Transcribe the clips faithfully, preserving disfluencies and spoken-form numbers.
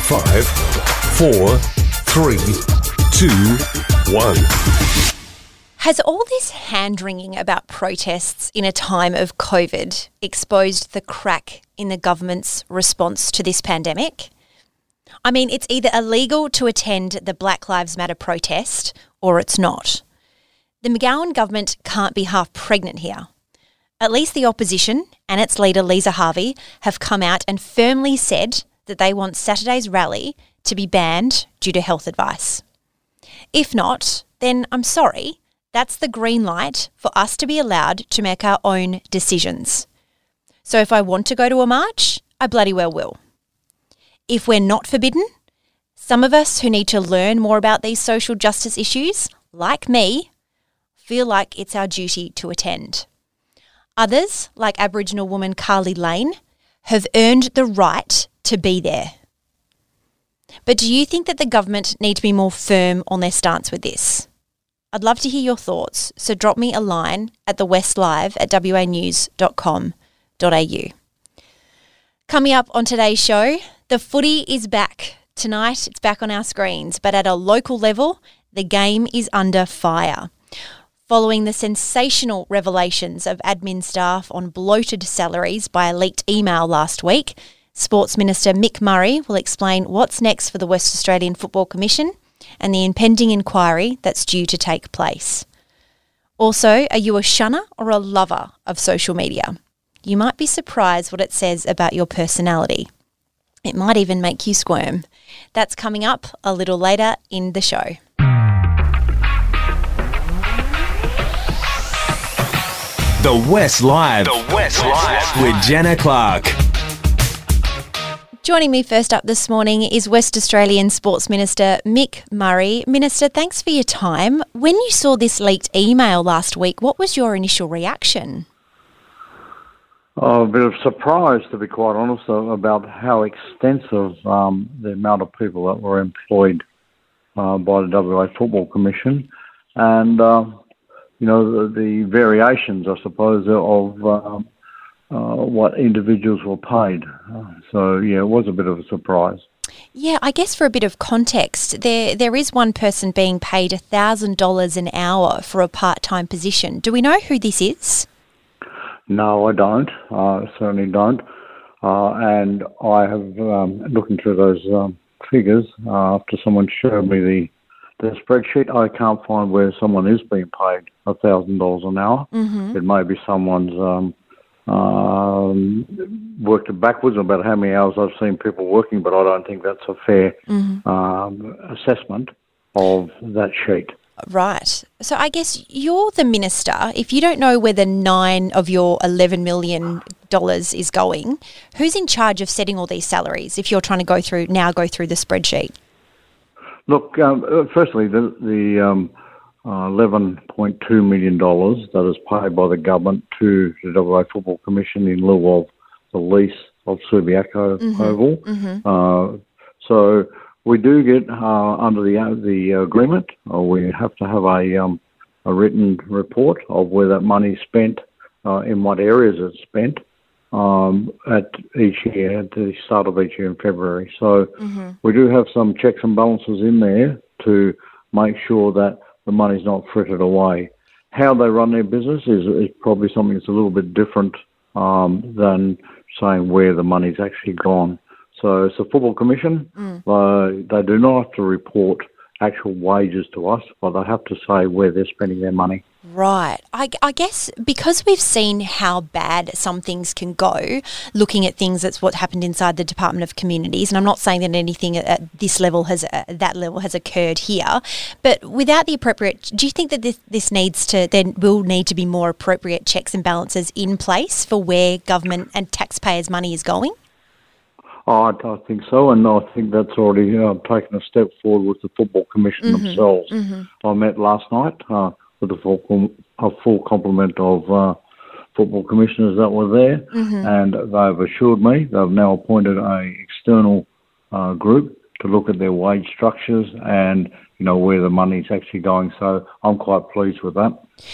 Five, four, three, two, one. Has all this hand-wringing about protests in a time of COVID exposed the crack in the government's response to this pandemic? I mean, it's either illegal to attend the Black Lives Matter protest or it's not. The McGowan government can't be half pregnant here. At least the opposition and its leader, Lisa Harvey, have come out and firmly said that they want Saturday's rally to be banned due to health advice. If not, then I'm sorry, that's the green light for us to be allowed to make our own decisions. So if I want to go to a march, I bloody well will. If we're not forbidden, some of us who need to learn more about these social justice issues, like me, feel like it's our duty to attend. Others, like Aboriginal woman Carly Lane, have earned the right to be there. But do you think that the government need to be more firm on their stance with this? I'd love to hear your thoughts, so drop me a line at the west live at w a news dot com dot a u. Coming up on today's show, the footy is back. Tonight it's back on our screens, but at a local level, the game is under fire. Following the sensational revelations of admin staff on bloated salaries by a leaked email last week, Sports Minister Mick Murray will explain what's next for the West Australian Football Commission and the impending inquiry that's due to take place. Also, are you a shunner or a lover of social media? You might be surprised what it says about your personality. It might even make you squirm. That's coming up a little later in the show. The West Live. The West Live with Jenna Clark. Joining me first up this morning is West Australian Sports Minister Mick Murray. Minister, thanks for your time. When you saw this leaked email last week, what was your initial reaction? Oh, a bit of surprise, to be quite honest, about how extensive um, the amount of people that were employed uh, by the W A Football Commission and, uh, you know, the, the variations, I suppose, of um, uh, what individuals were paid. Uh, so, yeah, it was a bit of a surprise. Yeah, I guess for a bit of context, there there is one person being paid one thousand dollars an hour for a part-time position. Do we know who this is? No, I don't. I uh, certainly don't. Uh, and I have um, looked into those um, figures uh, after someone showed me the, the spreadsheet. I can't find where someone is being paid one thousand dollars an hour. Mm-hmm. It may be someone's um, um, worked it backwards about how many hours I've seen people working, but I don't think that's a fair mm-hmm. um, assessment of that sheet. Right. So I guess you're the minister. If you don't know where the nine of your eleven million dollars is going, who's in charge of setting all these salaries if you're trying to go through now go through the spreadsheet? Look, um, firstly, the, the um, uh, eleven point two million dollars that is paid by the government to the W A Football Commission in lieu of the lease of Subiaco mm-hmm. Oval. Mm-hmm. Uh, so... We do get, uh, under the uh, the agreement, uh, we have to have a um, a written report of where that money is spent, uh, in what areas it's spent, um, at each year, at the start of each year in February. So mm-hmm. we do have some checks and balances in there to make sure that the money's not frittered away. How they run their business is, is probably something that's a little bit different um, than saying where the money's actually gone. So it's the Football Commission. Mm. Uh, they do not have to report actual wages to us, but they have to say where they're spending their money. Right. I, I guess because we've seen how bad some things can go, looking at things that's what happened inside the Department of Communities, and I'm not saying that anything at this level has, at that level has occurred here, but without the appropriate, do you think that this, this needs to, there will need to be more appropriate checks and balances in place for where government and taxpayers' money is going? Oh, I, I think so, and I think that's already uh, taken a step forward with the Football Commission mm-hmm. themselves. Mm-hmm. I met last night uh, with a full, a full complement of uh, football commissioners that were there, mm-hmm. and they've assured me they've now appointed a external uh, group to look at their wage structures and, you know, where the money's actually going. So I'm quite pleased with that.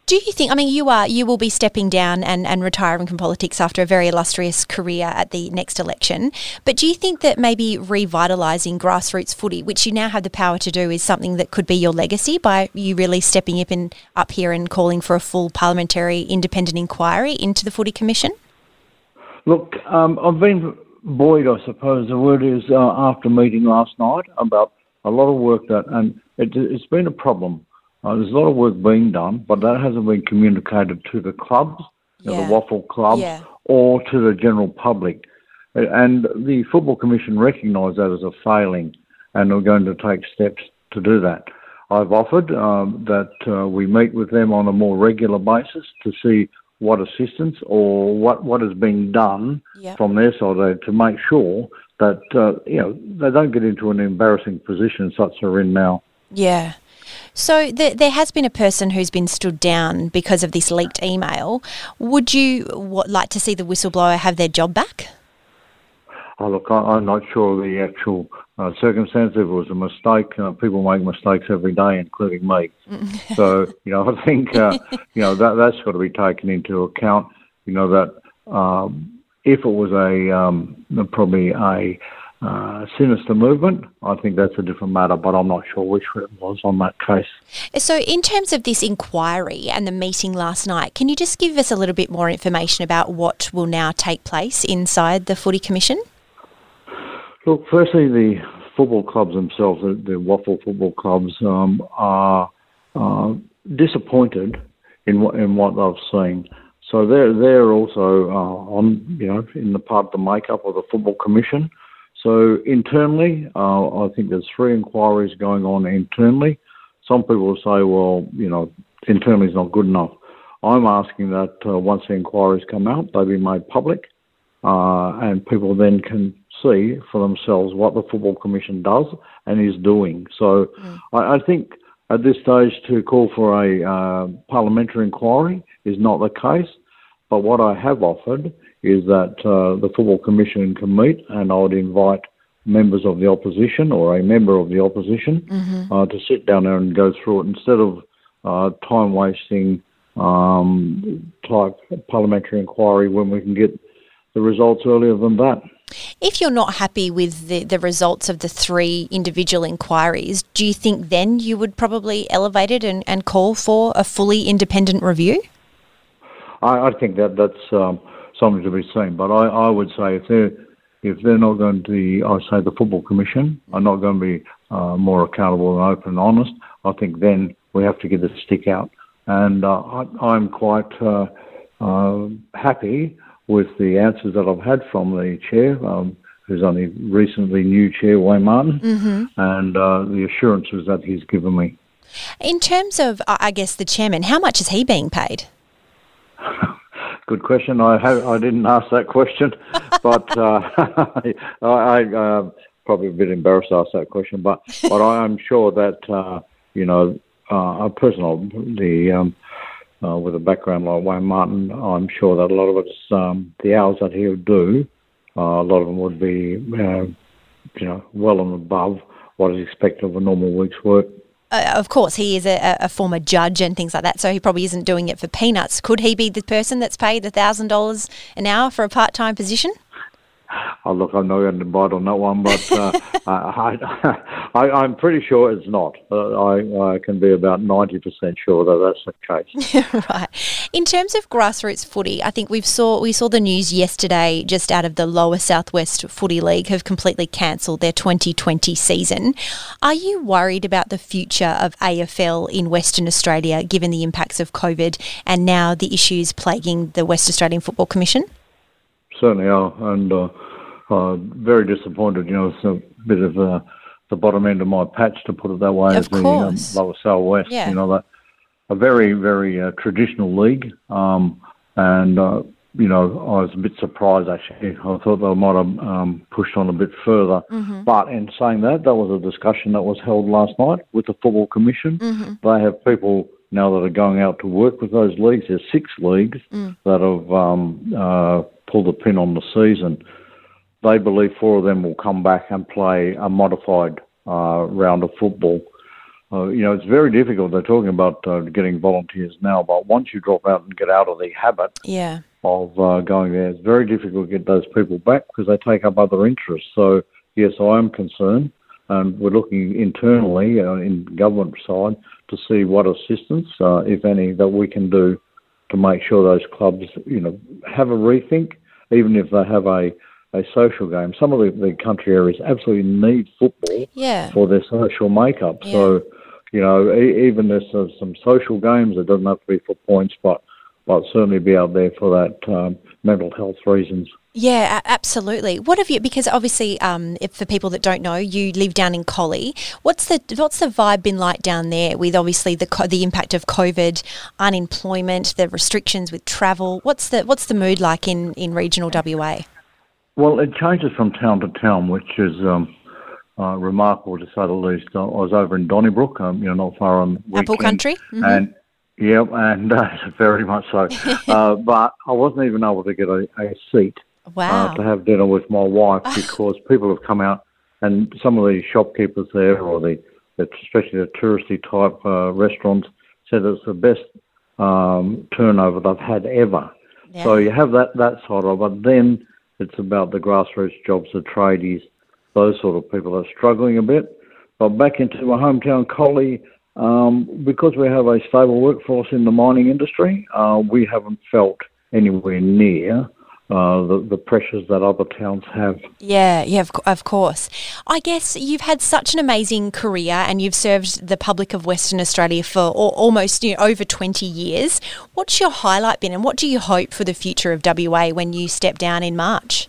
Do you think, I mean, you are, you will be stepping down and, and retiring from politics after a very illustrious career at the next election, but do you think that maybe revitalising grassroots footy, which you now have the power to do, is something that could be your legacy by you really stepping up, in, up here and calling for a full parliamentary independent inquiry into the Footy Commission? Look, um, I've been buoyed, I suppose the word is, uh, after meeting last night about a lot of work that, and it, it's been a problem. Uh, there's a lot of work being done, but that hasn't been communicated to the clubs, you know, Yeah. the waffle clubs, Yeah. or to the general public. And the Football Commission recognise that as a failing, and are going to take steps to do that. I've offered um, that uh, we meet with them on a more regular basis to see what assistance or what, what is being done Yep. from their side to make sure that uh, you know they don't get into an embarrassing position such as they're in now. Yeah. So th- there has been a person who's been stood down because of this leaked email. Would you what, like to see the whistleblower have their job back? Oh, look, I, I'm not sure the actual uh, circumstance. If it was a mistake, uh, people make mistakes every day, including me. So, you know, I think, uh, you know, that, that's got to be taken into account. You know, that um, if it was a um, probably a uh, sinister movement, I think that's a different matter, but I'm not sure which it was on that case. So in terms of this inquiry and the meeting last night, can you just give us a little bit more information about what will now take place inside the Footy Commission? Look, firstly, the football clubs themselves, the, the waffle football clubs, um, are uh, disappointed in what in what they've seen. So they're they're also uh, on, you know, in the part of the makeup of the Football Commission. So internally, uh, I think there's three inquiries going on internally. Some people will say, well, you know, internally is not good enough. I'm asking that uh, once the inquiries come out, they be made public, uh, and people then can see for themselves what the Football Commission does and is doing. So mm. I, I think at this stage to call for a uh, parliamentary inquiry is not the case. But what I have offered is that uh, the Football Commission can meet, and I would invite members of the opposition or a member of the opposition mm-hmm. uh, to sit down there and go through it instead of uh, time-wasting um, type parliamentary inquiry when we can get the results earlier than that. If you're not happy with the, the results of the three individual inquiries, do you think then you would probably elevate it and, and call for a fully independent review? I, I think that that's um, something to be seen. But I, I would say if they're, if they're not going to be, I say the Football Commission are not going to be uh, more accountable and open and honest, I think then we have to get the stick out. And uh, I, I'm quite uh, uh, happy with the answers that I've had from the chair, um, who's only recently new chair, Wayne Martin, mm-hmm. and uh, the assurances that he's given me. In terms of, I guess, the chairman, how much is he being paid? Good question. I have, I didn't ask that question, but uh, I, I uh, probably a bit embarrassed to ask that question. But but I am sure that uh, you know uh, a person the um, uh, with a background like Wayne Martin, I'm sure that a lot of it's um, the hours that he'll do. Uh, a lot of them would be uh, you know well and above what is expected of a normal week's work. Uh, of course, he is a, a former judge and things like that, so he probably isn't doing it for peanuts. Could he be the person that's paid one thousand dollars an hour for a part-time position? Oh, look, I'm not going to bite on that one, but uh, I, I, I'm pretty sure it's not. Uh, I, I can be about ninety percent sure that that's the case. Right. In terms of grassroots footy, I think we've saw we saw the news yesterday just out of the Lower Southwest Footy League have completely cancelled their twenty twenty season. Are you worried about the future of A F L in Western Australia, given the impacts of COVID and now the issues plaguing the West Australian Football Commission? Certainly are, and uh, uh, very disappointed. You know, it's a bit of uh, the bottom end of my patch, to put it that way, as the um, Lower Southwest. Yeah. You know, that a very, very uh, traditional league, um, and uh, you know, I was a bit surprised actually. I thought they might have um, pushed on a bit further. Mm-hmm. But in saying that, that was a discussion that was held last night with the Football Commission. Mm-hmm. They have people now that are going out to work with those leagues. There's six leagues mm. that have um, uh, pulled the pin on the season. They believe four of them will come back and play a modified uh, round of football. uh, you know, it's very difficult. They're talking about uh, getting volunteers now, but once you drop out and get out of the habit Yeah. of uh, going there, it's very difficult to get those people back because they take up other interests. So, yes, I am concerned, and we're looking internally uh, in government side to see what assistance, uh, if any, that we can do to make sure those clubs, you know, have a rethink, even if they have a, a social game. Some of the, the country areas absolutely need football Yeah. for their social makeup. Yeah. So, you know, e- even there's uh, some social games, it doesn't have to be for points, but, but certainly be out there for that um, mental health reasons. Yeah, a- absolutely. What have you? Because obviously, um, if for people that don't know, you live down in Collie. What's the what's the vibe been like down there? With obviously the co- the impact of COVID, unemployment, the restrictions with travel. What's the what's the mood like in, in regional W A? Well, it changes from town to town, which is um, uh, remarkable to say the least. I was over in Donnybrook, um, you know, not far on weekend, Apple Country. Mm-hmm. and yeah, and uh, very much so. uh, but I wasn't even able to get a, a seat. Wow. Uh, to have dinner with my wife because people have come out and some of the shopkeepers there or the, the especially the touristy type uh, restaurants said it's the best um, turnover they've had ever. Yeah. So you have that, that side of it. But then it's about the grassroots jobs, the tradies, those sort of people are struggling a bit. But back into my hometown, Collie, um, because we have a stable workforce in the mining industry, uh, we haven't felt anywhere near Uh, the, the pressures that other towns have. Yeah, yeah, of, co- of course. I guess you've had such an amazing career and you've served the public of Western Australia for al- almost you know, over twenty years. What's your highlight been and what do you hope for the future of W A when you step down in March?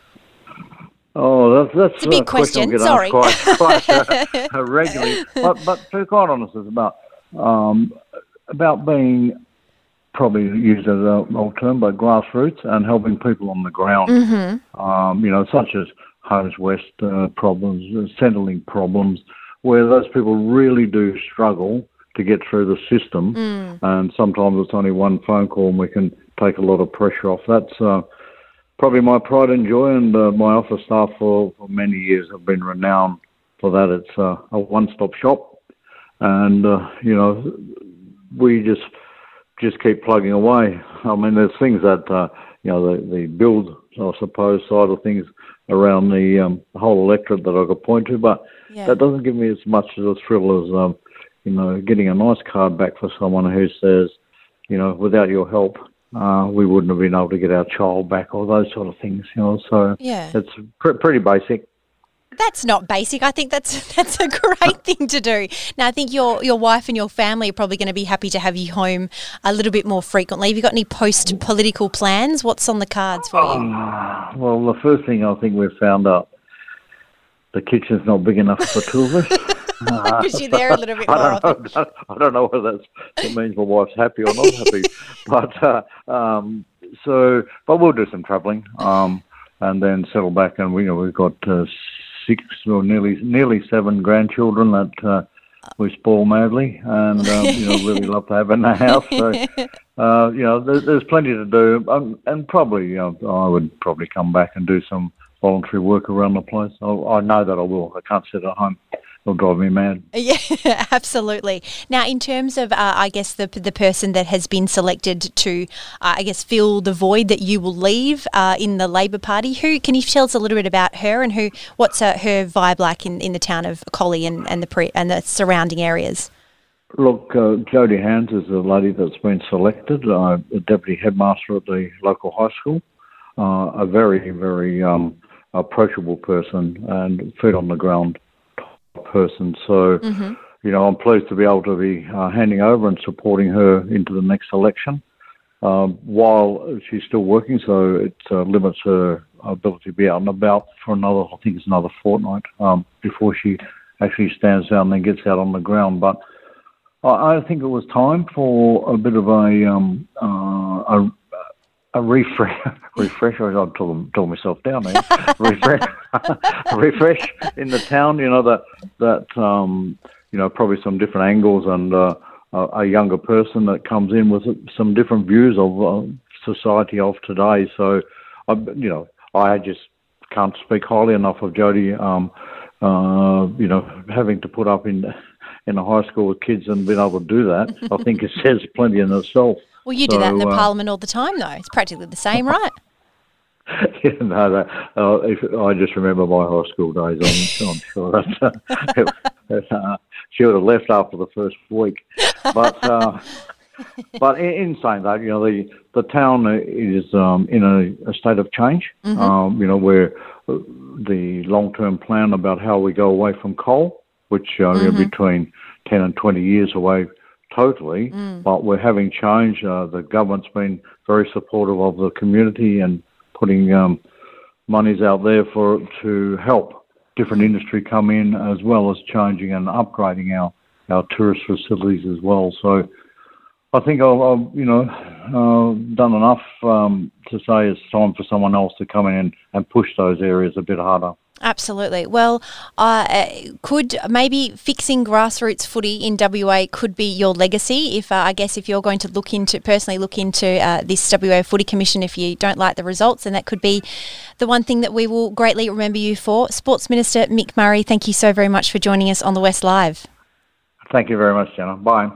Oh, that's, that's It's a big question, question sorry. Quite, quite uh, uh, regularly. But, but to be quite honest, it's about, um, about being probably used as an old term, but grassroots and helping people on the ground, Mm-hmm. um, you know, such as Homes West uh, problems, uh, Centrelink problems, where those people really do struggle to get through the system. Mm. And sometimes it's only one phone call and we can take a lot of pressure off. That's uh, probably my pride and joy, and uh, my office staff for, for many years have been renowned for that. It's uh, a one-stop shop. And, uh, you know, we just... just keep plugging away. I mean, there's things that, uh, you know, the, the build, I suppose, side of things around the um, whole electorate that I could point to, but Yeah. that doesn't give me as much of a thrill as, um, you know, getting a nice card back for someone who says, you know, without your help, uh, we wouldn't have been able to get our child back, or those sort of things, you know. So Yeah. it's pr- pretty basic. That's not basic. I think that's that's a great thing to do. Now, I think your your wife and your family are probably going to be happy to have you home a little bit more frequently. Have you got any post-political plans? What's on the cards for you? Uh, well, the first thing I think we've found out, the kitchen's not big enough for two of us. Because you're there a little bit more I often. don't, know, I don't know whether that's, that means my wife's happy or not happy. But uh, um, so, but we'll do some travelling um, and then settle back. And we, you know, we've got uh, six or nearly nearly seven grandchildren that uh, we spoil madly, and um, you know, really love to have in the house. So uh, you know, there, there's plenty to do, um, and probably, you know, I would probably come back and do some voluntary work around the place. I, I know that I will. I can't sit at home. It'll drive me mad. Yeah, absolutely. Now, in terms of, uh, I guess, the the person that has been selected to, uh, I guess, fill the void that you will leave uh, in the Labor Party, who can you tell us a little bit about her and who, what's uh, her vibe like in, in the town of Collie and, and the pre, and the surrounding areas? Look, uh, Jodie Hands is the lady that's been selected, uh, the deputy headmaster at the local high school, uh, a very, very um, approachable person and feet on the ground person. So, Mm-hmm. you know, I'm pleased to be able to be uh, handing over and supporting her into the next election um, while she's still working, so it uh, limits her ability to be out and about for another, I think it's another fortnight um, before she actually stands down and gets out on the ground. But I, I think it was time for a bit of a um, uh, a, a refresh. refresh. I got to talk, talk myself down there. refresh, refresh in the town. You know that that um, you know, probably some different angles and uh, a, a younger person that comes in with some different views of uh, society of today. So, I, you know, I just can't speak highly enough of Jodie. Um, uh, you know, having to put up in in a high school with kids and been able to do that, I think it says plenty in itself. Well, you do so, that in the uh, Parliament all the time, though. It's practically the same, right? Yeah, no, that, uh, if, I just remember my high school days. I'm, I'm sure that uh, uh, she would have left after the first week. But uh, but in, in saying that, you know, the the town is um, in a, a state of change. Mm-hmm. Um, you know, where the long term plan about how we go away from coal, which uh, mm-hmm. are between ten and twenty years away totally. Mm. But we're having change. Uh, the government's been very supportive of the community and putting um, monies out there for to help different industry come in, as well as changing and upgrading our, our tourist facilities as well. So I think I've, I've you know uh, done enough um, to say it's time for someone else to come in and, and push those areas a bit harder. Absolutely. Well, uh, could maybe fixing grassroots footy in W A could be your legacy if, uh, I guess, if you're going to look into, personally look into uh, this W A Footy Commission, if you don't like the results, then that could be the one thing that we will greatly remember you for. Sports Minister Mick Murray, thank you so very much for joining us on The West Live. Thank you very much, Jenna. Bye.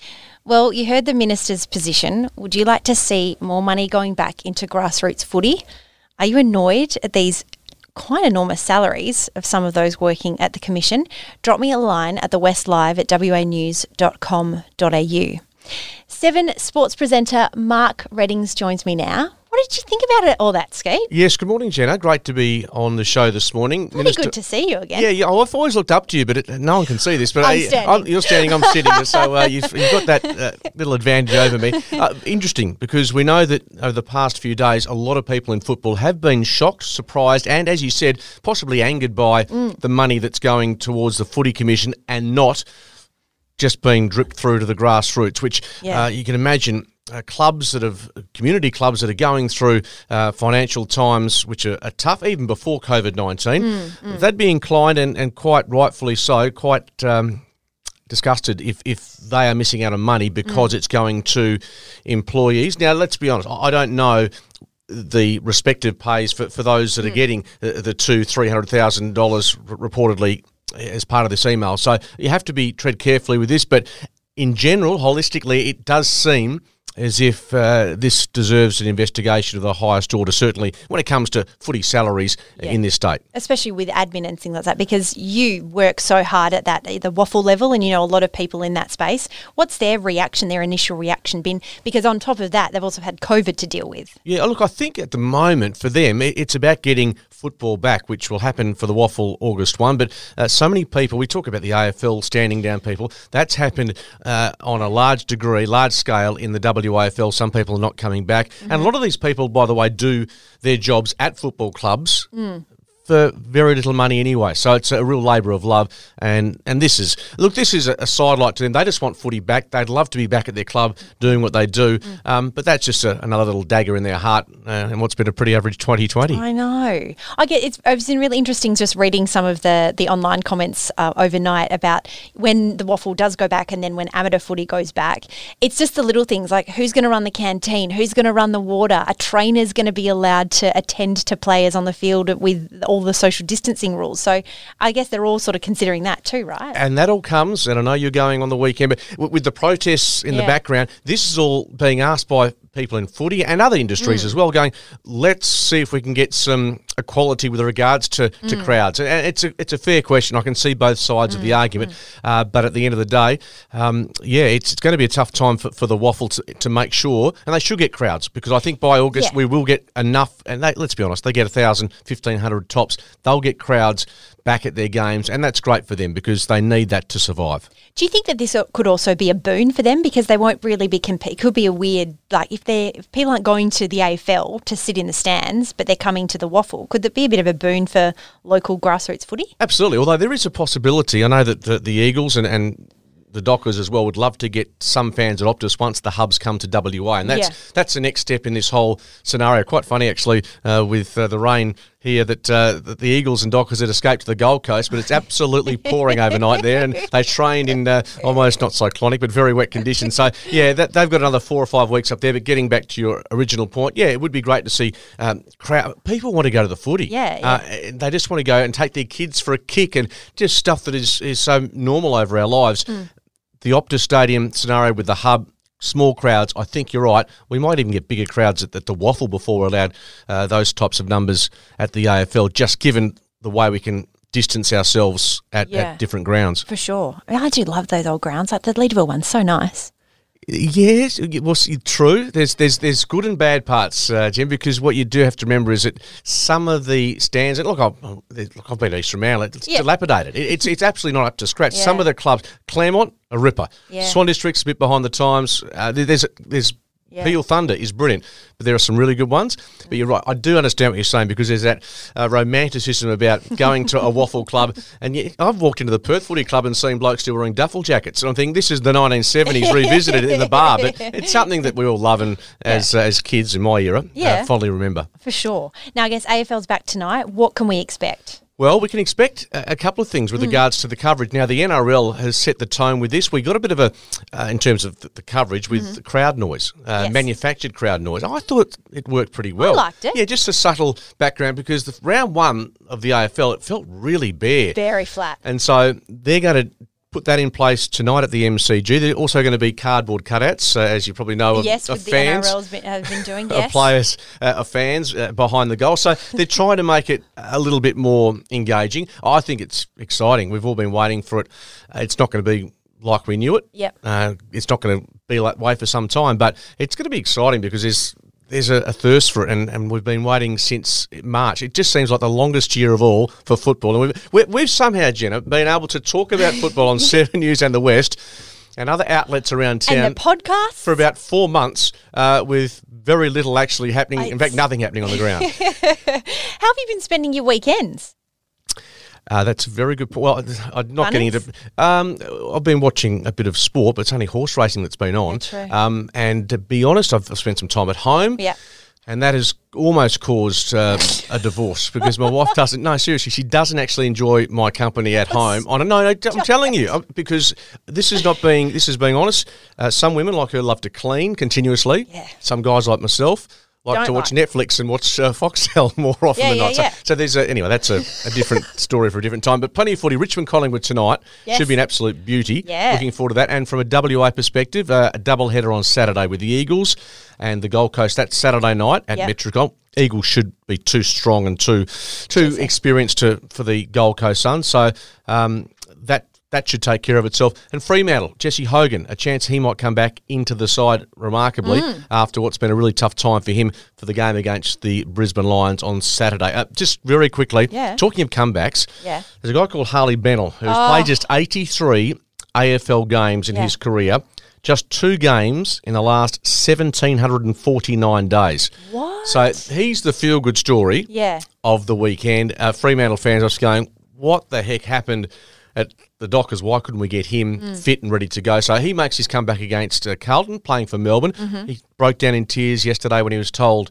Well, you heard the Minister's position. Would you like to see more money going back into grassroots footy? Are you annoyed at these quite enormous salaries of some of those working at the Commission? Drop me a line at the West Live at w a news dot com dot a u. Seven sports presenter Mark Reddings joins me now. What did you think about it, all that, Skeet? Yes, good morning, Jenna. Great to be on the show this morning. Really Minister, good to see you again. Yeah, yeah. Oh, I've always looked up to you, but it, no one can see this. But I'm I, standing. I'm, you're standing, I'm sitting, so uh, you've, you've got that uh, little advantage over me. Uh, interesting, because we know that over the past few days, a lot of people in football have been shocked, surprised, and, as you said, possibly angered by mm. the money that's going towards the Footy Commission and not just being dripped through to the grassroots, which yeah. uh, you can imagine uh, clubs that have, community clubs that are going through uh, financial times which are, are tough, even before COVID nineteen, mm, mm. they'd be inclined, and, and quite rightfully so, quite um, disgusted if, if they are missing out on money because mm. it's going to employees. Now, let's be honest, I don't know the respective pays for, for those that mm. are getting the, the two, three hundred thousand dollars reportedly as part of this email. So you have to be tread carefully with this, but in general, holistically, it does seem as if uh, this deserves an investigation of the highest order, certainly when it comes to footy salaries yeah. in this state. Especially with admin and things like that, because you work so hard at that, the waffle level, and you know a lot of people in that space. What's their reaction, their initial reaction been? Because on top of that, they've also had COVID to deal with. Yeah, look, I think at the moment for them, it's about getting football back, which will happen for the waffle August first. But uh, so many people, we talk about the A F L standing down people, that's happened uh, on a large degree, large scale in the W A F L. Some people are not coming back. Mm-hmm. And a lot of these people, by the way, do their jobs at football clubs mm. for very little money anyway. So it's a real labour of love. And, and this is, look, this is a, a sidelight to them. They just want footy back. They'd love to be back at their club doing what they do. Mm. Um, but that's just a, another little dagger in their heart uh, and what's been a pretty average twenty twenty. I know. I get it's, it's been really interesting just reading some of the, the online comments uh, overnight about when the waffle does go back and then when amateur footy goes back. It's just the little things like who's going to run the canteen, who's going to run the water, a trainer's going to be allowed to attend to players on the field with all the social distancing rules. So I guess they're all sort of considering that too, right? And that all comes, and I know you're going on the weekend, but with the protests in yeah. the background, this is all being asked by people in footy and other industries mm. as well, going, let's see if we can get some equality with regards to, to mm. crowds. And it's a, it's a fair question. I can see both sides mm. of the argument, mm. uh, but at the end of the day, um, yeah, it's, it's going to be a tough time for, for the waffle to, to make sure, and they should get crowds, because I think by August yeah. we will get enough, and they, let's be honest, they get one thousand, fifteen hundred tops. They'll get crowds back at their games, and that's great for them because they need that to survive. Do you think that this could also be a boon for them, because they won't really be compete? It could be a weird, like if they if people aren't going to the A F L to sit in the stands, but they're coming to the waffle, could that be a bit of a boon for local grassroots footy? Absolutely. Although there is a possibility, I know that the, the Eagles and, and the Dockers as well would love to get some fans at Optus once the hubs come to W A, and that's yeah. that's the next step in this whole scenario. Quite funny actually, uh, with uh, the rain here that, uh, that the Eagles and Dockers had escaped to the Gold Coast, but it's absolutely pouring overnight there, and they trained in uh, almost not cyclonic but very wet conditions. So, yeah, that, they've got another four or five weeks up there. But getting back to your original point, yeah, it would be great to see um, crowd. People want to go to the footy. Yeah, yeah. Uh, they just want to go and take their kids for a kick and just stuff that is, is so normal over our lives. Mm. The Optus Stadium scenario with the hub, small crowds, I think you're right. We might even get bigger crowds at, at the Waffle before we're allowed uh, those types of numbers at the A F L, just given the way we can distance ourselves at, Yeah. at different grounds. For sure. I do love those old grounds. Like the Leederville one's so nice. Yes, well, see, true. There's there's there's good and bad parts, uh, Jim, because what you do have to remember is that some of the stands, and look, I've, look, I've been to Eastern Manly, it's Yeah. dilapidated. It, it's it's absolutely not up to scratch. Yeah. Some of the clubs, Claremont, a ripper. Yeah. Swan District's a bit behind the times. Uh, there- there's there's Yeah. Peel Thunder is brilliant, but there are some really good ones. But you're right, I do understand what you're saying, because there's that uh, romanticism about going to a waffle club. And yet, I've walked into the Perth Footy Club and seen blokes still wearing duffel jackets, and I'm thinking this is the nineteen seventies revisited in the bar. But it's something that we all love, and as uh, as kids in my era, Yeah. uh, fondly remember. For sure. Now, I guess A F L's back tonight. What can we expect? Well, we can expect a, a couple of things with regards to the coverage. Now, the N R L has set the tone with this. We got a bit of a, uh, in terms of the, the coverage, with the crowd noise, uh, Yes. manufactured crowd noise. I thought it worked pretty well. liked it. Yeah, just a subtle background, because the round one of the A F L, it felt really bare. Very flat. And so they're going to put that in place tonight at the M C G. They're also going to be cardboard cutouts, uh, as you probably know, of, Yes, of with the fans. N R L's been, have been doing, Of yes. players, uh, of fans uh, behind the goal. So they're trying to make it a little bit more engaging. I think it's exciting. We've all been waiting for it. Uh, it's not going to be like we knew it. Yep. Uh, it's not going to be that way for some time, but it's going to be exciting because there's there's a, a thirst for it, and, and we've been waiting since March. It just seems like the longest year of all for football. And we've, we, we've somehow, Jenna, been able to talk about football on Seven News and the West and other outlets around town And the podcast? for about four months uh, with very little actually happening. In fact, nothing happening on the ground. How have you been spending your weekends? Uh, that's a very good point. Well, I'm not Bunnies? getting into. Um, I've been watching a bit of sport, but it's only horse racing that's been on. Yeah, true. Um, and to be honest, I've spent some time at home. Yeah. And that has almost caused uh, a divorce, because my wife doesn't. No, seriously, she doesn't actually enjoy my company at home. I don't know. No, I'm telling you, uh, because this is not being. This is being honest. Uh, some women like her love to clean continuously. Yeah. Some guys like myself like Don't to watch like. Netflix and watch uh, Foxtel more often Yeah, than yeah, not. So, yeah. so there's a, anyway. That's a, a different story for a different time. But plenty of footy. Richmond Collingwood tonight Yes. should be an absolute beauty. Yeah. Looking forward to that. And from a W A perspective, uh, a double header on Saturday with the Eagles and the Gold Coast. That's Saturday night at Yep. Metricon. Eagles should be too strong and too too experienced to for the Gold Coast Suns. So um, that that should take care of itself. And Fremantle, Jesse Hogan, a chance he might come back into the side remarkably Mm. after what's been a really tough time for him for the game against the Brisbane Lions on Saturday. Uh, just very quickly, Yeah. talking of comebacks, Yeah. there's a guy called Harley Bennell who's Oh. played just eighty-three A F L games in Yeah. his career. Just two games in the last one thousand seven hundred forty-nine days. What? So he's the feel-good story Yeah. of the weekend. Uh, Fremantle fans are just going, what the heck happened at the Dockers? Why couldn't we get him Mm. fit and ready to go? So he makes his comeback against uh, Carlton, playing for Melbourne. Mm-hmm. He broke down in tears yesterday when he was told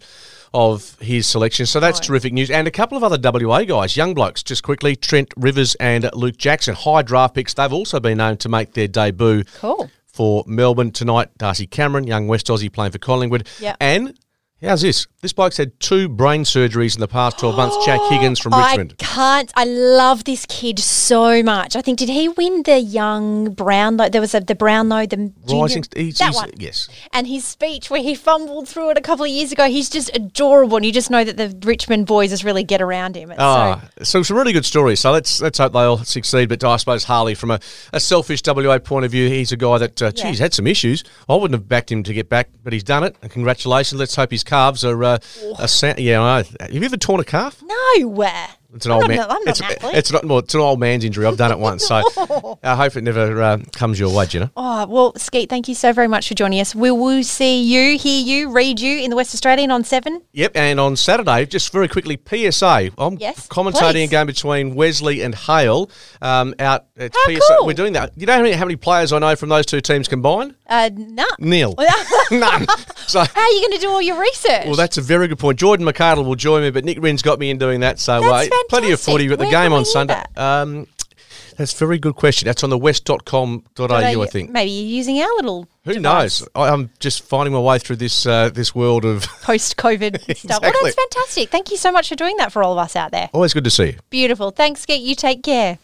of his selection. So that's terrific news. And a couple of other W A guys, young blokes, just quickly, Trent Rivers and Luke Jackson, high draft picks. They've also been known to make their debut Cool. for Melbourne tonight. Darcy Cameron, young West Aussie playing for Collingwood. Yep. And how's this? This bloke's had two brain surgeries in the past twelve months. Jack Higgins from Richmond. I can't. I love this kid so much. I think, did he win the young Brownlow? There was a, the Brownlow, the junior, Rising, he's, that he's- one. yes. And his speech where he fumbled through it a couple of years ago, he's just adorable. And you just know that the Richmond boys just really get around him. It's Ah, so, so some really good stories. So let's let's hope they all succeed. But I suppose Harley, from a, a selfish W A point of view, he's a guy that, uh, Yeah. geez, had some issues. I wouldn't have backed him to get back, but he's done it. And congratulations. Let's hope his calves are, uh, are sa- yeah, I know. Have you ever torn a calf? nowhere. It's an old I'm man. not- I'm not it's, an athlete. it's not. Well, it's an old man's injury. I've done it once, so I hope it never uh, comes your way, Jenna. Oh, well, Skeet, thank you so very much for joining us. We will see you, hear you, read you in the West Australian on seven. Yep, and on Saturday, just very quickly, P S A. I'm Yes, commentating please. a game between Wesley and Hale. Um, out at How P S A. cool. We're doing that. You know how many, how many players I know from those two teams combined? Uh, no. Nil. None. So. How are you going to do all your research? Well, that's a very good point. Jordan McArdle will join me, but Nick Rins got me in doing that. So That's uh, plenty of fantastic. footy at the Where game can we on hear Sunday. that? Um, that's a very good question. That's on the west dot com dot a u, I think. Maybe you're using our little Who device. knows? I, I'm just finding my way through this uh, this world of... Post-COVID stuff. Well, Exactly. that's fantastic. Thank you so much for doing that for all of us out there. Always good to see you. Beautiful. Thanks, Skeet. You take care.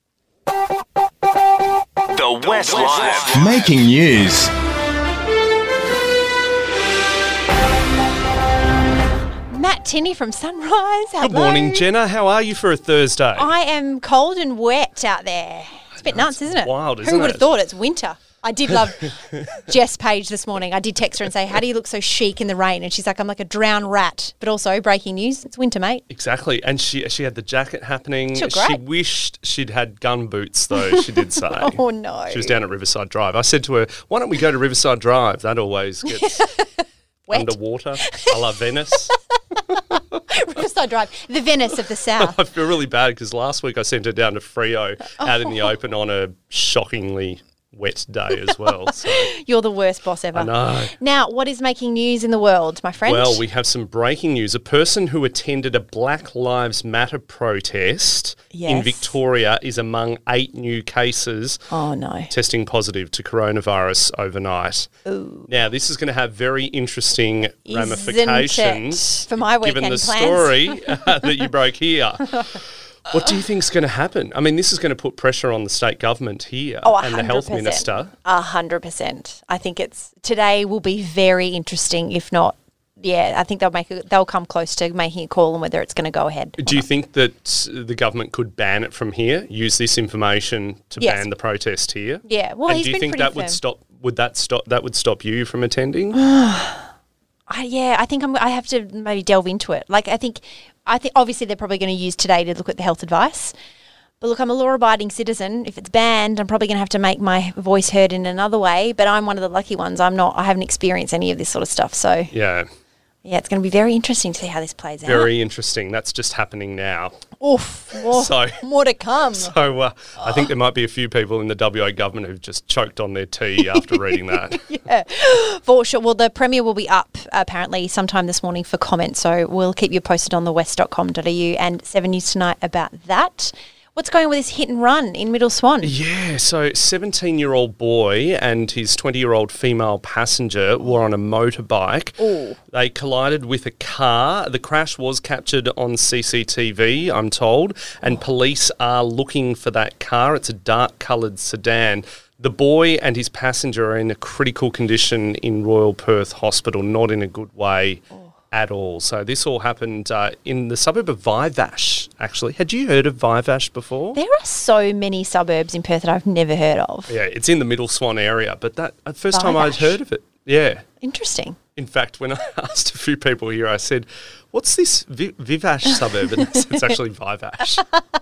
The West Live. Making news. Matt Tinney from Sunrise. Hello. Good morning, Jenna. How are you for a Thursday? I am cold and wet out there. It's a bit nuts, isn't it? wild, Who isn't would have it? thought it's winter? I did love Jess Page this morning. I did text her and say, how do you look so chic in the rain? And she's like, I'm like a drowned rat. But also, breaking news, it's winter, mate. Exactly. And she she had the jacket happening. She looked great. wished she'd had gun boots, though, she did say. Oh, no. She was down at Riverside Drive. I said to her, why don't we go to Riverside Drive? That always gets Wet. underwater. I love Venice. Riverside Drive, the Venice of the South. I feel really bad because last week I sent her down to Freo out in the open on a shockingly wet day as well. So, You're the worst boss ever. I know. Now, what is making news in the world, my friend? Well, we have some breaking news. A person who attended a Black Lives Matter protest in Yes. Victoria is among eight new cases Oh, no. testing positive to coronavirus overnight. Ooh. Now, this is going to have very interesting Isn't ramifications it? For my given weekend the plans. story uh, that you broke here. What do you think is going to happen? I mean, this is going to put pressure on the state government here Oh, and the health one hundred percent. minister. A hundred percent. I think it's today will be very interesting. If not, yeah, I think they'll make a, they'll come close to making a call on whether it's going to go ahead. or Do you not. think that the government could ban it from here? Use this information to Yes. ban the protest here? Yeah. Well, and he's do you been think pretty that firm. would stop? Would that stop? That would stop you from attending? I, yeah, I think I'm, I have to maybe delve into it. Like, I think, I think obviously they're probably going to use today to look at the health advice. But look, I'm a law-abiding citizen. If it's banned, I'm probably going to have to make my voice heard in another way. But I'm one of the lucky ones. I'm not. I haven't experienced any of this sort of stuff. So Yeah, yeah, it's going to be very interesting to see how this plays out. very interesting. That's just happening now. Oof. More, So- more to come. So uh, I think there might be a few people in the W A government who've just choked on their tea after reading that. For sure. Well, the Premier will be up apparently sometime this morning for comment. So we'll keep you posted on the west dot com dot a u and seven News Tonight about that. What's going on with this hit and run in Middle Swan? Yeah, so seventeen-year-old boy and his twenty-year-old female passenger were on a motorbike. Ooh. They collided with a car. The crash was captured on C C T V, I'm told, and police are looking for that car. It's a dark-coloured sedan. The boy and his passenger are in a critical condition in Royal Perth Hospital, not in a good way at all. So this all happened uh, in the suburb of Vivash, actually. Had you heard of Vivash before? There are so many suburbs in Perth that I've never heard of. Yeah, it's in the Middle Swan area, but that uh, first time I'd Vivash. heard of it. Yeah. Interesting. In fact, when I asked a few people here, I said, what's this Vi- Vivash suburb? And they said, it's actually Vivash.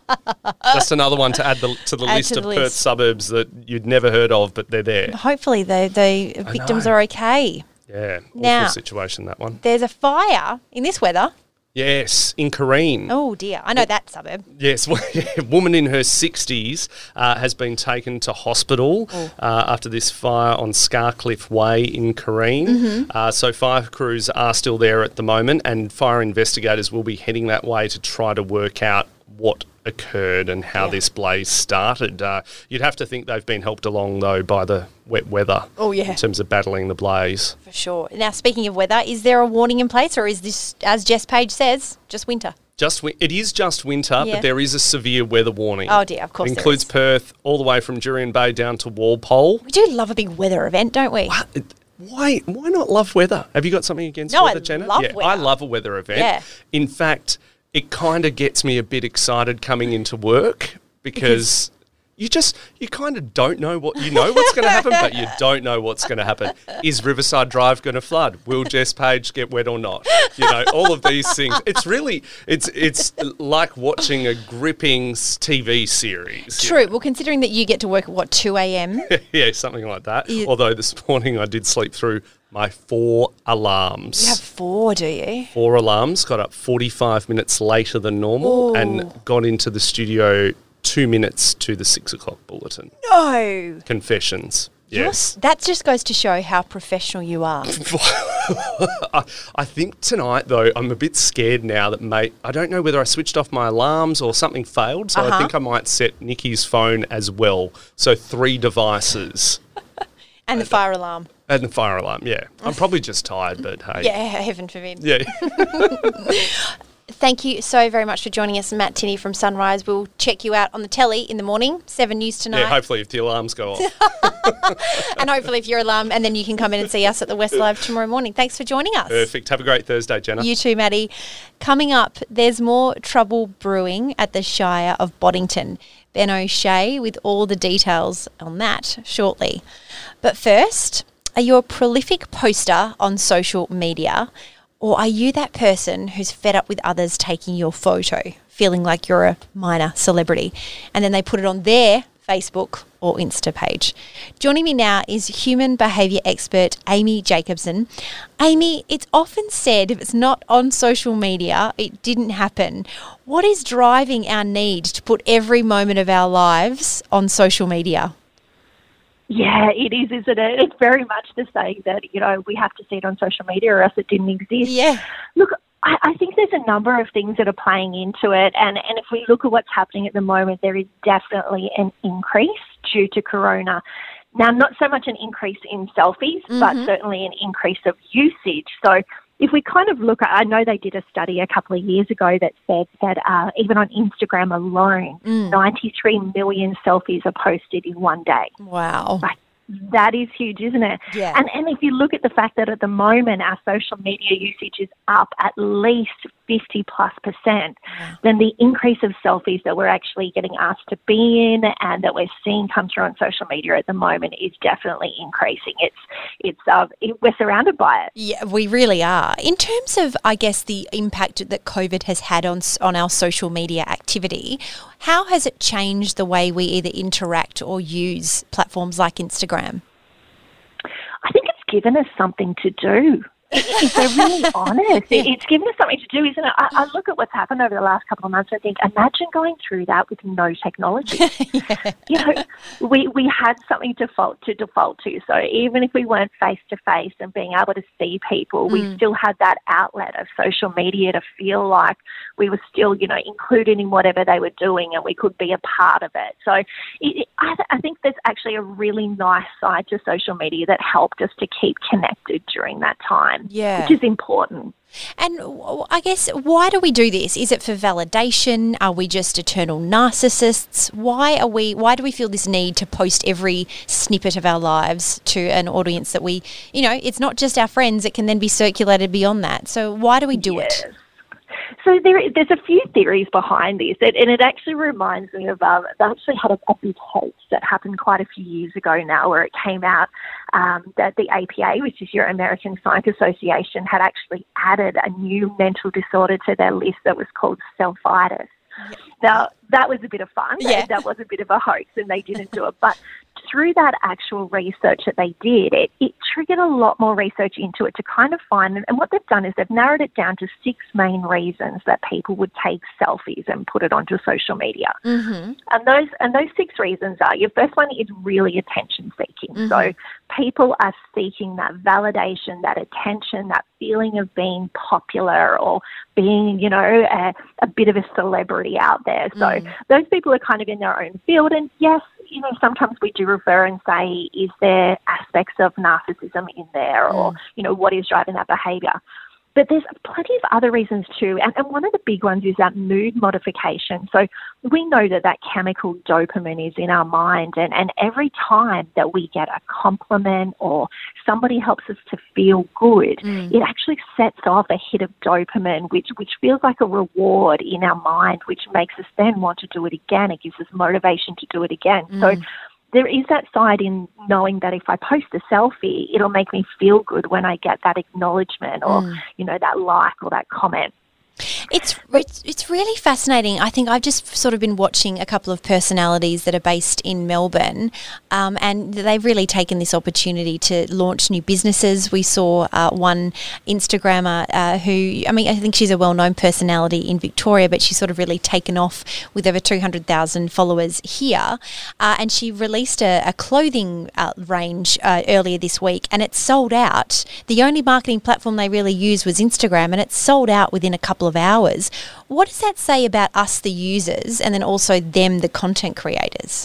Just another one to add the, to the Add list to of the Perth list. suburbs that you'd never heard of, but they're there. Hopefully the, the victims know. are okay. Yeah, awful Now- situation, that one. There's a fire in this weather. Yes, in Kareen. Oh dear, I know that suburb. Yes, well, yeah, a woman in her sixties uh, has been taken to hospital Oh. uh, after this fire on Scarcliffe Way in Kareen. Mm-hmm. Uh, so fire crews are still there at the moment, and fire investigators will be heading that way to try to work out what occurred and how Yeah. this blaze started. Uh, you'd have to think they've been helped along, though, by the wet weather. Oh, yeah. In terms of battling the blaze. For sure. Now, speaking of weather, is there a warning in place or is this, as Jess Page says, just winter? Just wi- it is just winter, Yeah. but there is a severe weather warning. Oh dear, of course It there includes is. Perth all the way from Jurien Bay down to Walpole. We do love a big weather event, don't we? It- Why why not love weather? Have you got something against No, weather, I Jenna? love yeah, weather. I love a weather event. Yeah. In fact, it kind of gets me a bit excited coming into work because you just, you kind of don't know what, you know what's going to happen, but you don't know what's going to happen. Is Riverside Drive going to flood? Will Jess Page get wet or not? You know, all of these things. It's really, it's it's like watching a gripping T V series. True. Well, considering that you get to work at, what, two a.m.? Yeah, something like that. You- Although this morning I did sleep through my four alarms. You have four, do you? Four alarms, got up forty-five minutes later than normal Ooh. and got into the studio two minutes to the six o'clock bulletin. No. Confessions. Yes. That just goes to show how professional you are. I, I think tonight, though, I'm a bit scared now that, mate, I don't know whether I switched off my alarms or something failed, so Uh-huh. I think I might set Nikki's phone as well. So three devices. And the fire alarm. And the fire alarm, yeah. I'm probably just tired, but hey. Yeah, heaven forbid. Yeah. Thank you so very much for joining us, Matt Tinney from Sunrise. We'll check you out on the telly in the morning, seven News tonight. Yeah, hopefully if the alarms go off. And hopefully if your alarm, and then you can come in and see us at the West Live tomorrow morning. Thanks for joining us. Perfect. Have a great Thursday, Jenna. You too, Maddie. Coming up, there's more trouble brewing at the Shire of Boddington. Ben O'Shea with all the details on that shortly. But first, are you a prolific poster on social media? Or are you that person who's fed up with others taking your photo, feeling like you're a minor celebrity, and then they put it on their Facebook or Insta page? Joining me now is human behaviour expert Amy Jacobson. Amy, it's often said if it's not on social media, it didn't happen. What is driving our need to put every moment of our lives on social media? Yeah, it is, isn't it? It's very much the saying that, you know, we have to see it on social media or else it didn't exist. Yeah. Look, I, I think there's a number of things that are playing into it. And, and if we look at what's happening at the moment, there is definitely an increase due to corona. Now, not so much an increase in selfies, Mm-hmm. but certainly an increase of usage. So if we kind of look at, I know they did a study a couple of years ago that said that uh, even on Instagram alone, Mm. ninety-three million selfies are posted in one day. Wow. Like, that is huge, isn't it? Yeah. And and if you look at the fact that at the moment our social media usage is up at least fifty plus percent, Wow. then the increase of selfies that we're actually getting asked to be in and that we're seeing come through on social media at the moment is definitely increasing. It's it's uh, it, we're surrounded by it. Yeah, we really are. In terms of, I guess, the impact that COVID has had on s- on our social media activity, how has it changed the way we either interact or use platforms like Instagram? I think it's given us something to do. If we're really honest, it, it's given us something to do, isn't it? I, I look at what's happened over the last couple of months. I think, imagine going through that with no technology. Yeah. You know, we we had something to default to default to. So even if we weren't face to face and being able to see people, we still had that outlet of social media to feel like we were still, you know, included in whatever they were doing, and we could be a part of it. So it, it, I, th- I think there's actually a really nice side to social media that helped us to keep connected during that time. Yeah. Which is important. And w- I guess, why do we do this? Is it for validation? Are we just eternal narcissists? Why are we? Why do we feel this need to post every snippet of our lives to an audience that we, you know, it's not just our friends, it can then be circulated beyond that. So why do we do Yes. it? So there, there's a few theories behind this, and, and it actually reminds me of, um, they actually had a, a big hoax that happened quite a few years ago now, where it came out um, that the A P A, which is your American Psych Association, had actually added a new mental disorder to their list that was called selfitis. Now, that was a bit of fun. Yeah. That was a bit of a hoax, and they didn't do it. But through that actual research that they did, it, it triggered a lot more research into it to kind of find, and what they've done is they've narrowed it down to six main reasons that people would take selfies and put it onto social media. Mm-hmm. And those and those six reasons are, your first one is really attention seeking. Mm-hmm. So people are seeking that validation, that attention, that feeling of being popular or being, you know, a, a bit of a celebrity out there. So Mm. those people are kind of in their own field. And yes, you know, sometimes we do refer and say, is there aspects of narcissism in there, or, you know, what is driving that behaviour? But there's plenty of other reasons too. And, and one of the big ones is that mood modification. So we know that that chemical dopamine is in our mind. And, and every time that we get a compliment or somebody helps us to feel good, mm. it actually sets off a hit of dopamine, which, which feels like a reward in our mind, which makes us then want to do it again. It gives us motivation to do it again. Mm. So there is that side in knowing that if I post a selfie, it'll make me feel good when I get that acknowledgement or, mm. you know, that like or that comment. It's, it's it's really fascinating. I think I've just sort of been watching a couple of personalities that are based in Melbourne, um, and they've really taken this opportunity to launch new businesses. We saw uh, one Instagrammer uh, who, I mean, I think she's a well-known personality in Victoria, but she's sort of really taken off with over two hundred thousand followers here, uh, and she released a, a clothing uh, range uh, earlier this week, and it sold out. The only marketing platform they really used was Instagram, and it sold out within a couple of hours. What does that say about us, the users, and then also them, the content creators?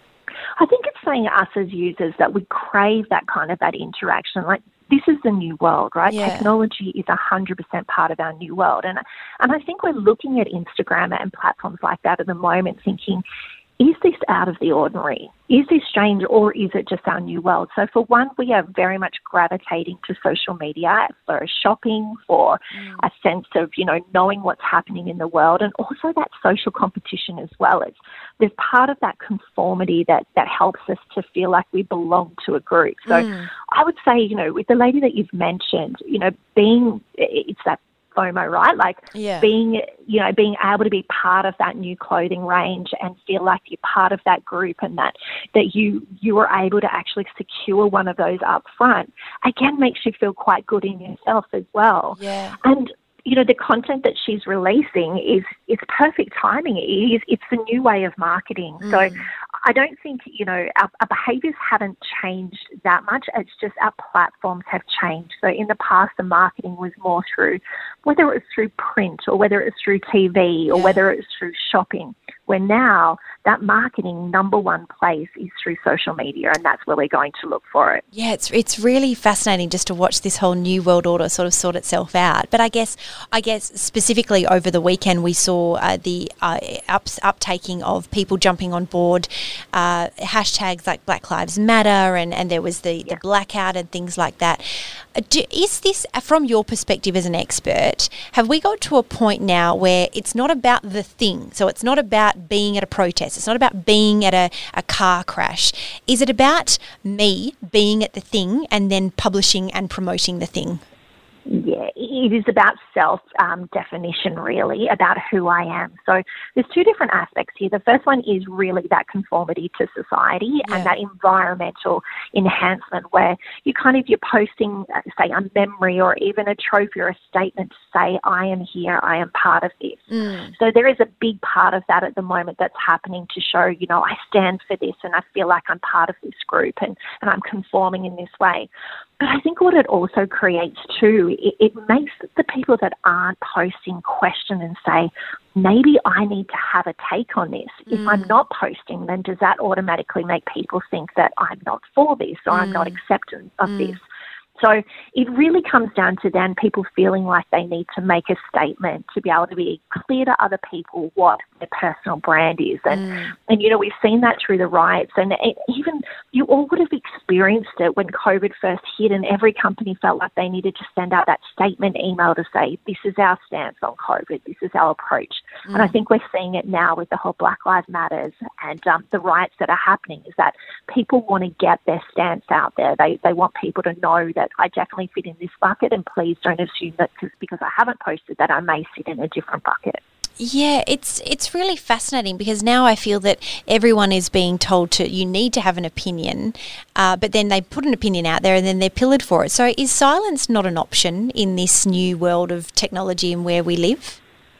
I think it's saying us as users that we crave that kind of that interaction. Like, this is the new world, right? Yeah. Technology is one hundred percent part of our new world. And, and I think we're looking at Instagram and platforms like that at the moment thinking, is this out of the ordinary? Is this strange, or is it just our new world? So for one, we are very much gravitating to social media for shopping, for mm. a sense of, you know, knowing what's happening in the world, and also that social competition as well. It's, there's part of that conformity that, that helps us to feel like we belong to a group. So mm. I would say, you know, with the lady that you've mentioned, you know, being, it's that FOMO, right? Like yeah. being, you know, being able to be part of that new clothing range and feel like you're part of that group, and that that you you were able to actually secure one of those up front, again, makes you feel quite good in yourself as well. Yeah. And you know, the content that she's releasing is it's perfect timing. It is, it's the new way of marketing. Mm. So I don't think, you know, our, our behaviours haven't changed that much. It's just our platforms have changed. So in the past, the marketing was more through, whether it was through print or whether it was through T V or yeah. whether it was through shopping, where now that marketing number one place is through social media, and that's where we're going to look for it. Yeah, it's it's really fascinating just to watch this whole new world order sort of sort itself out. But I guess I guess specifically over the weekend we saw uh, the uh, ups, uptaking of people jumping on board uh, hashtags like Black Lives Matter, and, and there was the, yeah. the blackout and things like that. Do, is this, from your perspective as an expert, have we got to a point now where it's not about the thing? So it's not about being at a protest. It's not about being at a, a car crash. Is it about me being at the thing and then publishing and promoting the thing? Yeah, it is about self-definition, um, really, about who I am. So there's two different aspects here. The first one is really that conformity to society yeah. and that environmental enhancement, where you kind of, you're posting, uh, say, a memory or even a trophy or a statement to say, I am here, I am part of this. Mm. So there is a big part of that at the moment that's happening to show, you know, I stand for this and I feel like I'm part of this group, and, and I'm conforming in this way. But I think what it also creates too, it, it makes the people that aren't posting question and say, maybe I need to have a take on this. Mm. If I'm not posting, then does that automatically make people think that I'm not for this or mm. I'm not accepting of mm. this? So it really comes down to then people feeling like they need to make a statement to be able to be clear to other people what their personal brand is. And, mm. and you know, we've seen that through the riots. And it, even you all would have experienced it when COVID first hit, and every company felt like they needed to send out that statement email to say, this is our stance on COVID, this is our approach. Mm. And I think we're seeing it now with the whole Black Lives Matters and um, the riots that are happening, is that people want to get their stance out there. They, they want people to know that I definitely fit in this bucket, and please don't assume that cause, because I haven't posted that I may sit in a different bucket. Yeah, it's it's really fascinating, because now I feel that everyone is being told to, you need to have an opinion, uh, but then they put an opinion out there and then they're pillared for it. So is silence not an option in this new world of technology and where we live?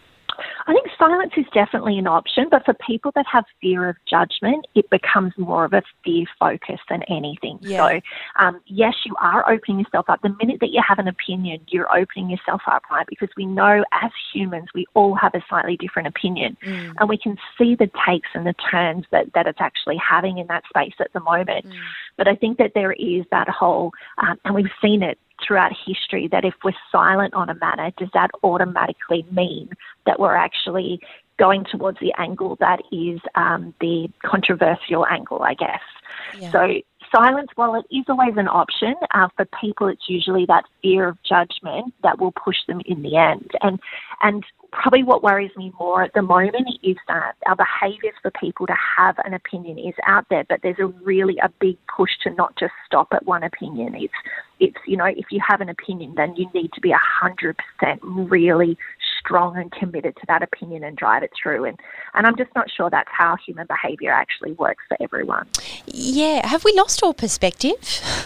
I think silence is definitely an option, but for people that have fear of judgment, it becomes more of a fear focus than anything. Yeah. So, um, yes, you are opening yourself up. The minute that you have an opinion, you're opening yourself up, right? Because we know as humans, we all have a slightly different opinion, mm. and we can see the takes and the turns that, that it's actually having in that space at the moment. Mm. But I think that there is that whole, um, and we've seen it throughout history that if we're silent on a matter, does that automatically mean that we're actually going towards the angle that is um, the controversial angle, I guess. Yeah. So silence, while it is always an option, uh, for people it's usually that fear of judgment that will push them in the end. And and probably what worries me more at the moment is that our behaviours for people to have an opinion is out there, but there's a really a big push to not just stop at one opinion. It's, it's you know, if you have an opinion, then you need to be one hundred percent really strong and committed to that opinion and drive it through. And, and I'm just not sure that's how human behaviour actually works for everyone. Yeah. Have we lost all perspective?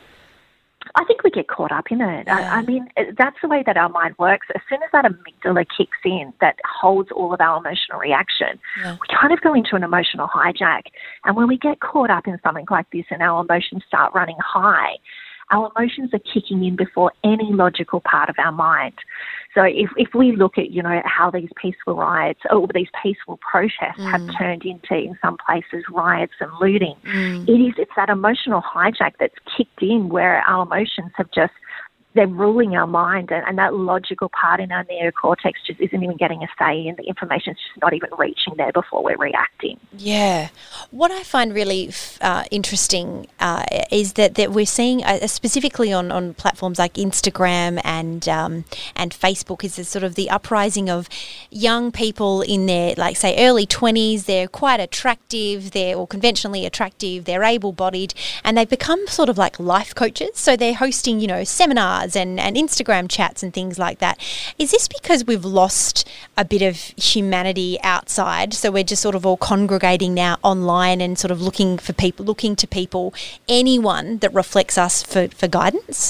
I think we get caught up in it. Yeah. I, I mean, that's the way that our mind works. As soon as that amygdala kicks in, that holds all of our emotional reaction, yeah. we kind of go into an emotional hijack. And when we get caught up in something like this and our emotions start running high, our emotions are kicking in before any logical part of our mind. So if, if we look at, you know, how these peaceful riots or these peaceful protests mm. have turned into, in some places, riots and looting, mm. it is, it's that emotional hijack that's kicked in where our emotions have just, they're ruling our mind, and, and that logical part in our neocortex just isn't even getting a say, and the information's just not even reaching there before we're reacting. Yeah. What I find really uh, interesting uh, is that, that we're seeing, uh, specifically on, on platforms like Instagram and um, and Facebook, is this sort of the uprising of young people in their, like, say, early twenties. They're quite attractive, they're or conventionally attractive, they're able-bodied, and they've become sort of like life coaches. So they're hosting, you know, seminars and, and Instagram chats and things like that. Is this because we've lost a bit of humanity outside, so we're just sort of all congregating now online and sort of looking for people, looking to people, anyone that reflects us for, for guidance?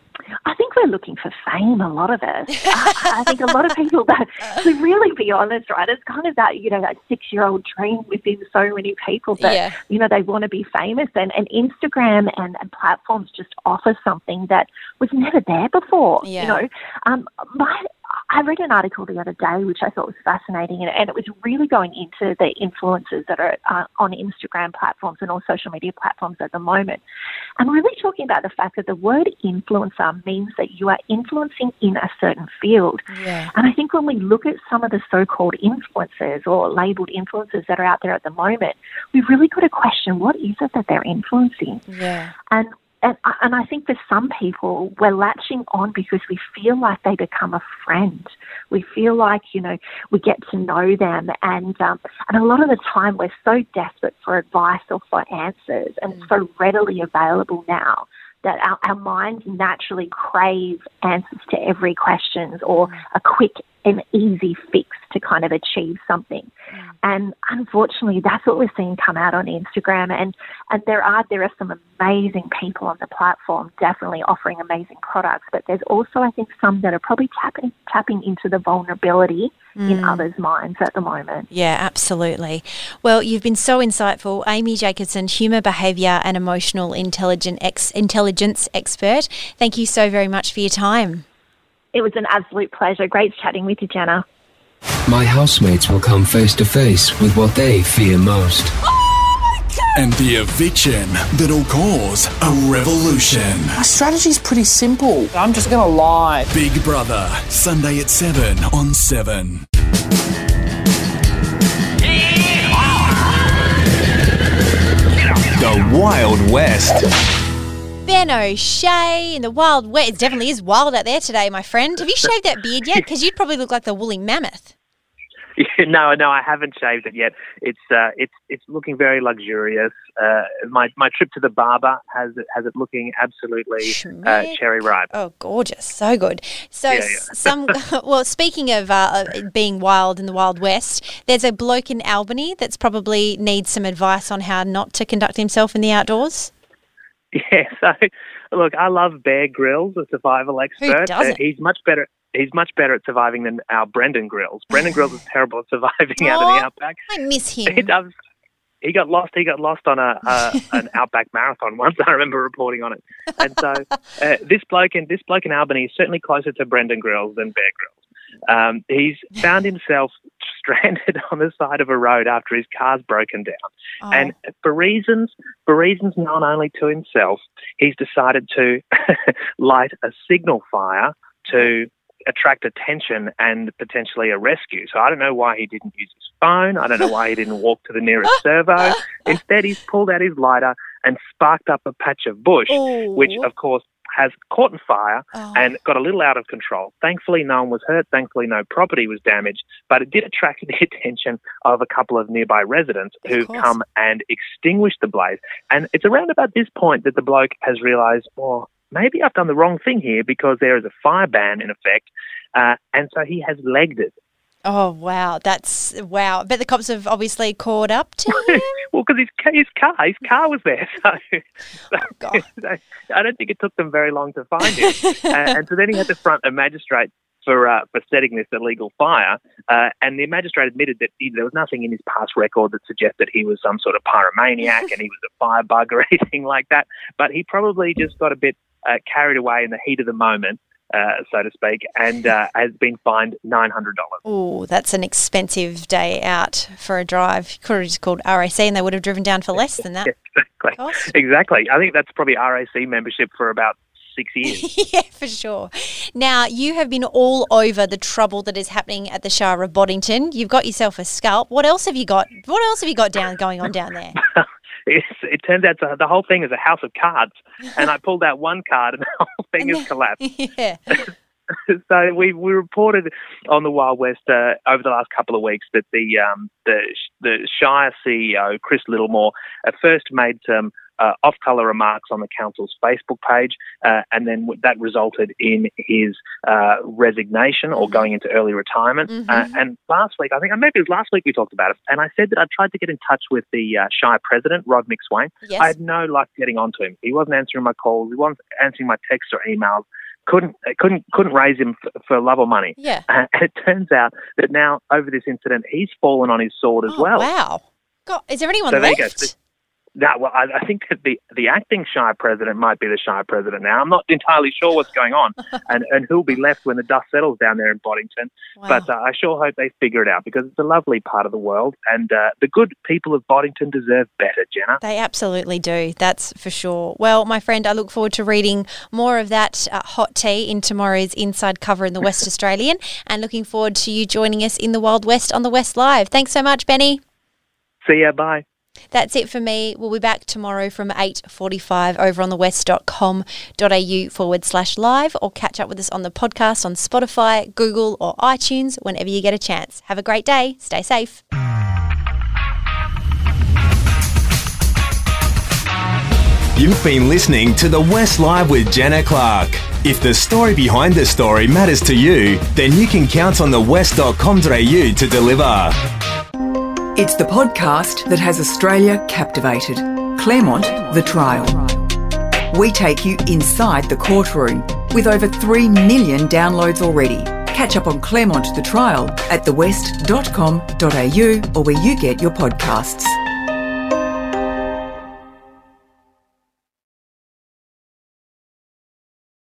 I think we're looking for fame, a lot of us. I, I think a lot of people, that, to really be honest, right, it's kind of that, you know, that six-year-old dream within so many people that, yeah. you know, they want to be famous. And, and Instagram and, and platforms just offer something that was never there before, yeah. you know. Um, my... I read an article the other day which I thought was fascinating, and, and it was really going into the influencers that are uh, on Instagram platforms and all social media platforms at the moment, and really talking about the fact that the word influencer means that you are influencing in a certain field. Yeah. And I think when we look at some of the so-called influencers or labelled influencers that are out there at the moment, we've really got to question, what is it that they're influencing? Yeah. And And, and I think for some people, we're latching on because we feel like they become a friend. We feel like, you know, we get to know them. And um, and a lot of the time we're so desperate for advice or for answers, and it's so readily available now that our, our minds naturally crave answers to every question or a quick and easy fix to kind of achieve something. Mm. And unfortunately, that's what we're seeing come out on Instagram. And, and there are there are some amazing people on the platform, definitely offering amazing products. But there's also, I think, some that are probably tapping tapping into the vulnerability mm. in others' minds at the moment. Yeah, absolutely. Well, you've been so insightful. Amy Jacobson, humour, behaviour and emotional intelligent ex- intelligence expert. Thank you so very much for your time. It was an absolute pleasure. Great chatting with you, Jenna. My housemates will come face to face with what they fear most. Oh my God! And the eviction that'll cause a revolution. My strategy's pretty simple. I'm just going to lie. Big Brother, Sunday at seven on seven. The Wild West. Ben O'Shea in the Wild West. It definitely is wild out there today, my friend. Have you shaved that beard yet? Because you'd probably look like the woolly mammoth. Yeah, no, no, I haven't shaved it yet. It's uh, it's it's looking very luxurious. Uh, my my trip to the barber has it has it looking absolutely uh, cherry ripe. Oh, gorgeous, so good. So yeah, yeah. some well, speaking of uh, being wild in the Wild West, there's a bloke in Albany that's probably needs some advice on how not to conduct himself in the outdoors. Yeah, so look, I love Bear Grylls, a survival expert. Who doesn't? Uh, he's much better. He's much better at surviving than our Brendan Grills. Brendan Grills is terrible at surviving oh, out in the outback. I miss him. He does. He got lost. He got lost on a, a an outback marathon once. I remember reporting on it. And so uh, this bloke in this bloke in Albany is certainly closer to Brendan Grills than Bear Grylls. Um, he's found himself stranded on the side of a road after his car's broken down. Oh. And for reasons, for reasons known only to himself, he's decided to light a signal fire to attract attention and potentially a rescue. So I don't know why he didn't use his phone. I don't know why he didn't walk to the nearest servo. Instead, he's pulled out his lighter and sparked up a patch of bush, Ooh. which, of course, has caught on fire Oh. and got a little out of control. Thankfully, no one was hurt. Thankfully, no property was damaged. But it did attract the attention of a couple of nearby residents Of who've course. come and extinguished the blaze. And it's around about this point that the bloke has realised, oh, maybe I've done the wrong thing here because there is a fire ban in effect. Uh, and so he has legged it. Oh, wow. That's, wow. But the cops have obviously caught up to him. Well, because his, ca- his car, his car was there. So, so, God. so I don't think it took them very long to find him. uh, and so then he had to front a magistrate for uh, for setting this illegal fire. Uh, and the magistrate admitted that he, there was nothing in his past record that suggested he was some sort of pyromaniac and he was a firebug or anything like that. But he probably just got a bit uh, carried away in the heat of the moment. Uh, so to speak, and uh, has been fined nine hundred dollars. Oh, that's an expensive day out for a drive. You could have just called R A C and they would have driven down for less than that. Exactly. Cost. Exactly. I think that's probably R A C membership for about six years. Yeah, for sure. Now, you have been all over the trouble that is happening at the Shire of Boddington. You've got yourself a scalp. What else have you got? What else have you got down going on down there? It's, it turns out to, the whole thing is a house of cards, and I pulled out one card and the whole thing has collapsed. Yeah. So we we reported on the Wild West uh, over the last couple of weeks that the um, the the Shire C E O Chris Littlemore at first made some uh, off-colour remarks on the council's Facebook page, uh, and then w- that resulted in his uh, resignation or going into early retirement. Mm-hmm. Uh, and last week, I think maybe it was last week we talked about it, and I said that I tried to get in touch with the uh, Shire president, Rod McSwain. Yes. I had no luck getting onto him. He wasn't answering my calls. He wasn't answering my texts or emails. Couldn't couldn't couldn't raise him for, for love or money. Yeah. Uh, and it turns out that now over this incident, he's fallen on his sword as Oh, well. wow. God, is there anyone So there you go. left? No, well, I, I think that the, the acting Shire president might be the Shire president now. I'm not entirely sure what's going on and, and who'll be left when the dust settles down there in Boddington. Wow. But uh, I sure hope they figure it out because it's a lovely part of the world and uh, the good people of Boddington deserve better, Jenna. They absolutely do. That's for sure. Well, my friend, I look forward to reading more of that uh, hot tea in tomorrow's Inside Cover in the West Australian and looking forward to you joining us in the Wild West on the West Live. Thanks so much, Benny. See ya, bye. That's it for me. We'll be back tomorrow from eight forty-five over on the west dot com dot a u forward slash live or catch up with us on the podcast on Spotify, Google or iTunes whenever you get a chance. Have a great day. Stay safe. You've been listening to The West Live with Jenna Clark. If the story behind the story matters to you, then you can count on the west dot com dot a u to deliver. It's the podcast that has Australia captivated. Claremont, The Trial. We take you inside the courtroom with over three million downloads already. Catch up on Claremont, The Trial at the west dot com dot a u or where you get your podcasts.